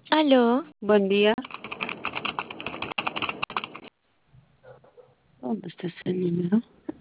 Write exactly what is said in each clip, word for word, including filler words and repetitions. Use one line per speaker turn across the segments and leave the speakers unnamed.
Aló,
Buen día. ¿Dónde está ese número?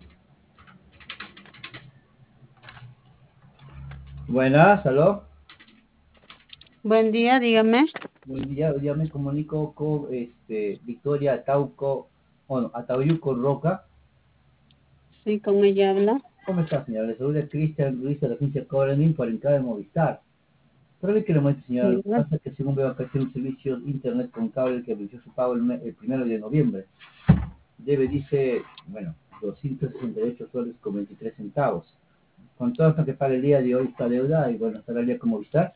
Buenas, aló.
Buen día, dígame.
Buen día, hoy día me comunico con este, Victoria Atauco, bueno, Atauyuco Roca.
Sí, con ella habla.
¿Cómo está, señora? Le saluda Cristian Luis de la agencia Cobranin por el cable de Movistar. Pero ve que le muestre, señora, lo que
Diga.
pasa es que según veo acá tiene un servicio de internet con cable que venció su pago el, me- el primero de noviembre. Debe, dice, bueno, doscientos sesenta y ocho soles con veintitrés centavos. Con todo esto que paga el día de hoy esta deuda, y bueno, estará el día con Movistar.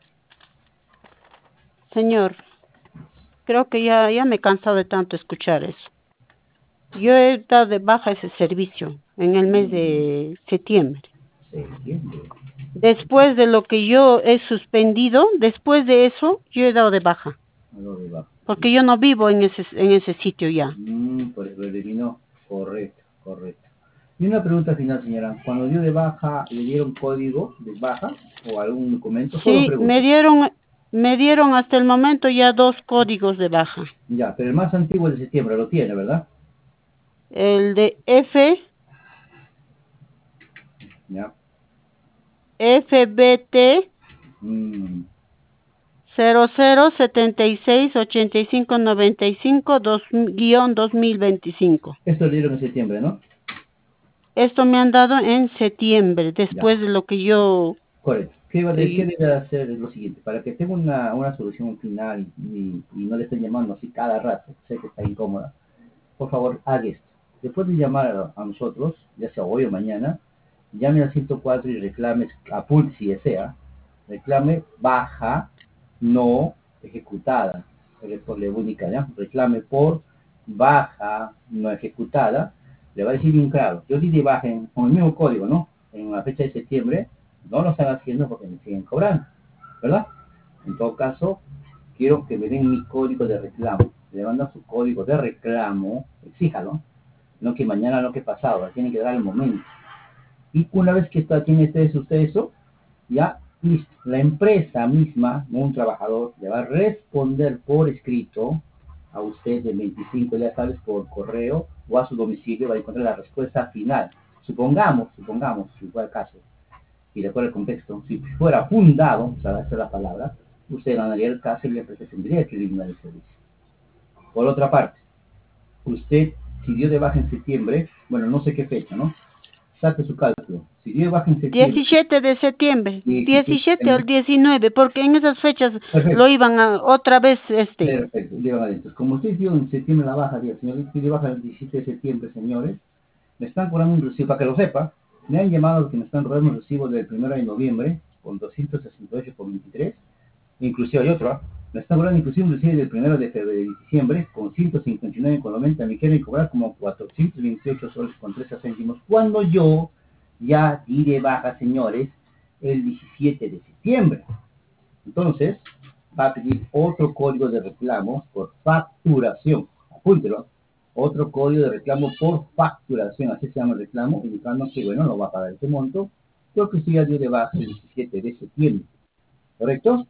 Señor, creo que ya, ya me he cansado de tanto escuchar eso. Yo he dado de baja ese servicio en el mes
Mm,
de septiembre.
se entiende.
Después de lo que yo he suspendido, después de eso, yo he dado de baja.
Algo de bajo.
Porque yo no vivo en ese, en ese sitio ya.
Mm, por eso lo eliminó. Correcto, correcto. Y una pregunta final, señora. Cuando dio de baja, ¿le dieron código de baja o algún documento? Solo
Sí, me
pregunto.
dieron, me dieron hasta el momento ya dos códigos de baja.
Ya, pero el más antiguo es de septiembre, lo tiene, ¿verdad?
El de F,
Ya.
F B T
Mm,
cero cero setenta y seis ochenta y cinco noventa y cinco dos guión dos mil veinticinco.
esto le dieron en septiembre, ¿no?
Esto me han dado en septiembre,
Ya,
después de lo que yo...
correcto. ¿Qué, va de, qué
y-
debe hacer? Es lo siguiente. Para que tenga una, una solución final y, y- y no le estén llamando así cada rato, sé que está incómoda, por favor, haga esto. Después de llamar a, a nosotros, ya sea hoy o mañana, llame al ciento cuatro y reclame, apunte si desea, reclame baja no ejecutada. Esto le única, ¿ya? Reclame por baja no ejecutada. Le va a decir un claro, yo di de baja en, con el mismo código, ¿no? En la fecha de septiembre, no lo están haciendo porque me siguen cobrando, ¿verdad? En todo caso, quiero que me den mi código de reclamo. Le mandan su código de reclamo, exíjalo, no que mañana, no que pasado, tiene que dar el momento. Y una vez que está, tiene usted, usted eso, ya listo. La empresa misma, no un trabajador, le va a responder por escrito a usted de veinticinco, ya sabes, por correo o a su domicilio, va a encontrar la respuesta final. Supongamos, supongamos, si fuera el caso, y de acuerdo al contexto, si fuera fundado, o sea, esa es la palabra, usted ganaría el caso y la empresa tendría que eliminar el servicio. Por otra parte, usted, si dio de baja en septiembre, bueno, no sé qué fecha, ¿no? Saque su cálculo. Si dio de baja en septiembre,
diecisiete de septiembre,
diecisiete de
diecisiete al
septiembre,
diecinueve, porque en esas fechas lo
perfecto,
iban a otra vez, este,
perfecto, llevan adentro. Como usted dio en septiembre la baja, día, señor, dio de baja el diecisiete de septiembre, señores, me están cobrando un recibo, para que lo sepa, me han llamado que me están cobrando un recibo del primero de noviembre, con doscientos sesenta y ocho por veintitrés, inclusive hay otro, ¿ah? Me están cobrando inclusive un recibo del primero de febrero de diciembre, con ciento cincuenta y nueve con noventa, me quieren cobrar como cuatrocientos veintiocho soles con trece céntimos, cuando yo ya di de baja, señores, el diecisiete de septiembre. Entonces, va a pedir otro código de reclamo por facturación. Apúntelo. Otro código de reclamo por facturación, así se llama el reclamo, indicando que, bueno, no va a pagar ese monto, porque usted ya dio de baja el diecisiete de septiembre. ¿Correcto?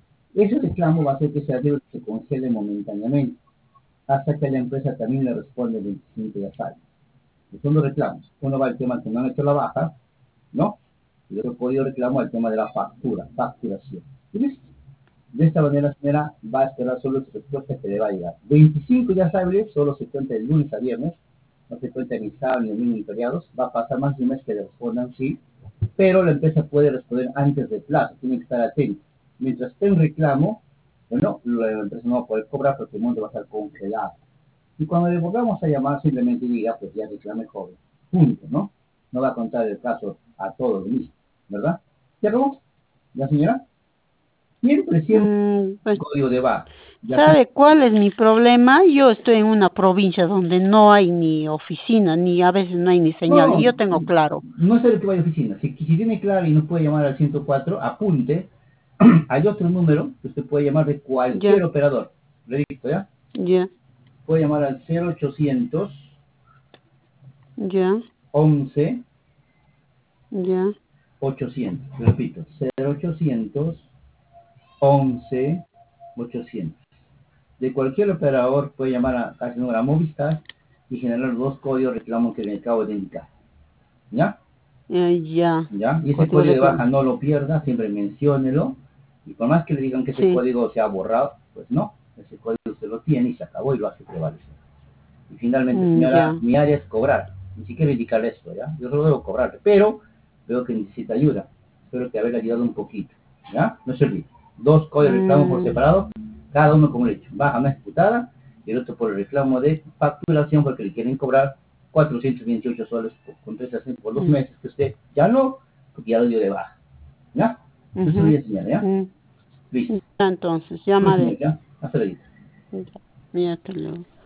Ese reclamo va a hacer que esa deuda se congele momentáneamente, hasta que la empresa también le responde el veinticinco de asalto. Son dos reclamos. Uno va al tema que no han hecho la baja, ¿no? Y otro código de reclamo al tema de la factura, facturación. ¿Y listo? De esta manera, señora, va a esperar solo su respuesta que le va a llegar. veinticinco ya sabe, solo se cuenta de lunes a viernes, no se cuenta ni sábado ni domingo ni feriados. Va a pasar más de un mes que le respondan sí, pero la empresa puede responder antes del plazo, tiene que estar atento. Mientras esté en reclamo, bueno, la empresa no va a poder cobrar porque el monto va a estar congelado. Y cuando le volvamos a llamar, simplemente diga, pues ya reclame joven. Punto, ¿no? No va a contar el caso a todos mismo, ¿verdad? ¿Ya acabó? ¿Ya, señora? Siempre, siempre
mm, pues,
código de baja. Ya que
¿sabe cuál es mi problema? Yo estoy en una provincia donde no hay ni oficina, ni a veces no hay ni señal, y
no,
yo tengo claro.
no es el que vaya a oficina. Si, si tiene claro y no puede llamar al ciento cuatro, apunte. Hay otro número que usted puede llamar de
Ya,
cualquier operador. Le digo, ¿ya?
ya,
Puede llamar al cero ochocientos
ya,
once
ya,
ochocientos. Repito, cero ochocientos once ochocientos. De cualquier operador puede llamar a casi número a Movistar y generar los dos códigos de reclamo que me acabo de indicar. ¿Ya?
Eh, ya.
¿Ya? Y ese
Código
código
de
de baja
reclamo.
no lo pierda, siempre menciónelo. Y por más que le digan que ese
Sí.
código se ha borrado, pues no, ese código usted lo tiene y se acabó y lo hace prevalecer. Y finalmente,
Mm,
señora,
ya.
mi área es cobrar. Ni siquiera indicarle esto, ¿ya? Yo solo debo cobrarle, pero veo que necesita ayuda. Espero que haber ayudado un poquito, ¿ya? No se olvide. Dos códigos de reclamo por
Mm,
separado, cada uno con un hecho. Baja no ejecutada y el otro por el reclamo de facturación porque le quieren cobrar cuatrocientos veintiocho soles por- con tres acentos por dos
mm,
meses que usted ya no, porque ya lo dio de baja. ¿Ya? No se
ujú,
olvide, señora, ¿ya?
mm.
Listo.
Ya, entonces,
Bueno,
llamaré.
señor, ¿ya? Hasta luego.
Ya, ya te lo...